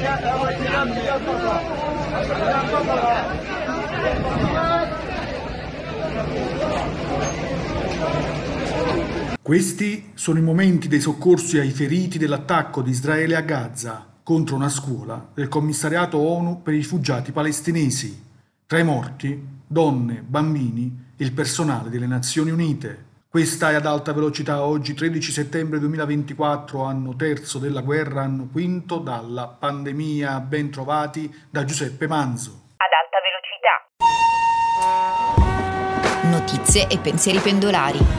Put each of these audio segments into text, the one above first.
Questi sono i momenti dei soccorsi ai feriti dell'attacco di Israele a Gaza contro una scuola del Commissariato ONU per i rifugiati palestinesi. Tra i morti, donne, bambini e il personale delle Nazioni Unite. Questa è Ad Alta Velocità, oggi 13 settembre 2024, anno terzo della guerra, anno quinto dalla pandemia. Ben trovati da Giuseppe Manzo. Ad Alta Velocità. Notizie e pensieri pendolari.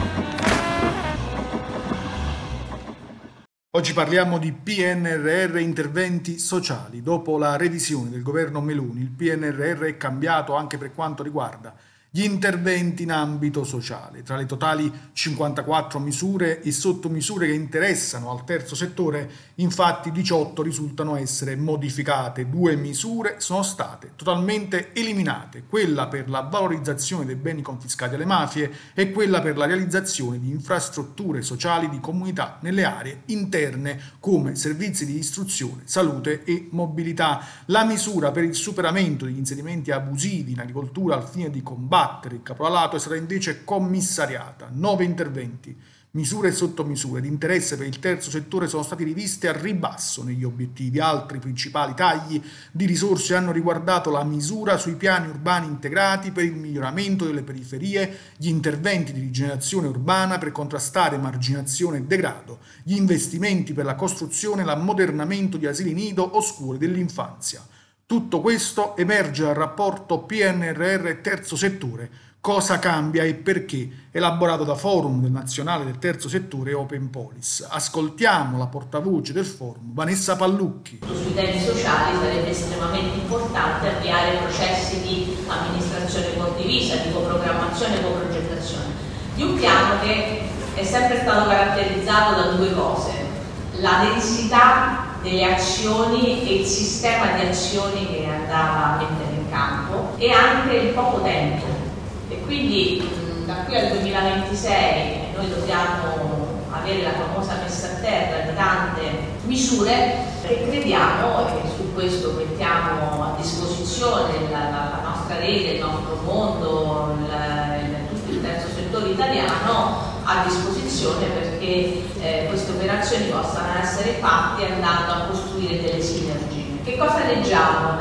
Oggi parliamo di PNRR e interventi sociali. Dopo la revisione del governo Meloni, il PNRR è cambiato anche per quanto riguarda gli interventi in ambito sociale. Tra le totali 54 misure e sottomisure che interessano al terzo settore, infatti 18 risultano essere modificate. 2 misure sono state totalmente eliminate, quella per la valorizzazione dei beni confiscati alle mafie e quella per la realizzazione di infrastrutture sociali di comunità nelle aree interne come servizi di istruzione, salute e mobilità. La misura per il superamento degli insediamenti abusivi in agricoltura al fine di combattere il caporalato è stata invece commissariata. 9 interventi, misure e sottomisure di interesse per il terzo settore sono stati rivisti a ribasso negli obiettivi. Altri principali tagli di risorse hanno riguardato la misura sui piani urbani integrati per il miglioramento delle periferie, gli interventi di rigenerazione urbana per contrastare emarginazione e degrado, gli investimenti per la costruzione e l'ammodernamento di asili nido o scuole dell'infanzia. Tutto questo emerge dal rapporto PNRR Terzo Settore, cosa cambia e perché, elaborato da Forum del Nazionale del Terzo Settore e Open Polis. Ascoltiamo la portavoce del Forum, Vanessa Pallucchi. Sui temi sociali sarebbe estremamente importante avviare processi di amministrazione condivisa, di coprogrammazione e coprogettazione, di un piano che è sempre stato caratterizzato da 2 cose: la densità delle azioni e il sistema di azioni che andava a mettere in campo e anche il poco tempo, e quindi da qui al 2026 noi dobbiamo avere la famosa messa a terra di tante misure e crediamo, e su questo mettiamo a disposizione la nostra rete, il nostro mondo, tutto il terzo settore italiano a disposizione perché queste operazioni possano essere fatte andando a costruire delle sinergie. Che cosa leggiamo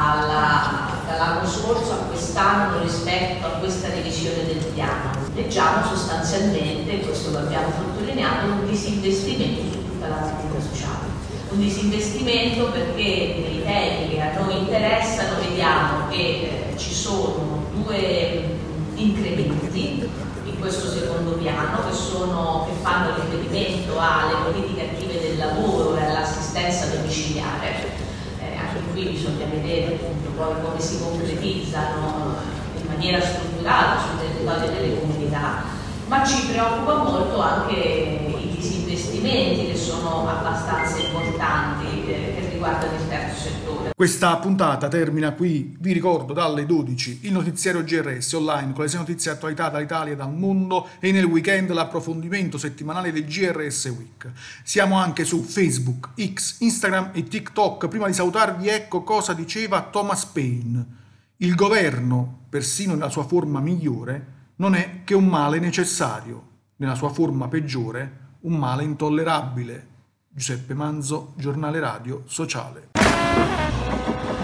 dall'anno scorso a quest'anno rispetto a questa revisione del piano? Leggiamo sostanzialmente, questo lo abbiamo sottolineato, un disinvestimento su tutta la politica sociale. Un disinvestimento perché nei temi che a noi interessano vediamo che ci sono 2 incrementi in questo secondo piano che fanno riferimento alle politiche attive del lavoro e all'assistenza domiciliare. Anche qui bisogna vedere appunto poi come si concretizzano in maniera strutturata sul territorio delle comunità, ma ci preoccupa molto anche i disinvestimenti che sono abbastanza importanti che riguardano il terzo settore. Questa puntata termina qui, vi ricordo dalle 12 il notiziario GRS online con le 6 notizie e attualità dall'Italia e dal mondo, e nel weekend l'approfondimento settimanale del GRS Week. Siamo anche su Facebook, X, Instagram e TikTok. Prima di salutarvi ecco cosa diceva Thomas Paine: il governo, persino nella sua forma migliore, non è che un male necessario, nella sua forma peggiore un male intollerabile. Giuseppe Manzo, Giornale Radio Sociale.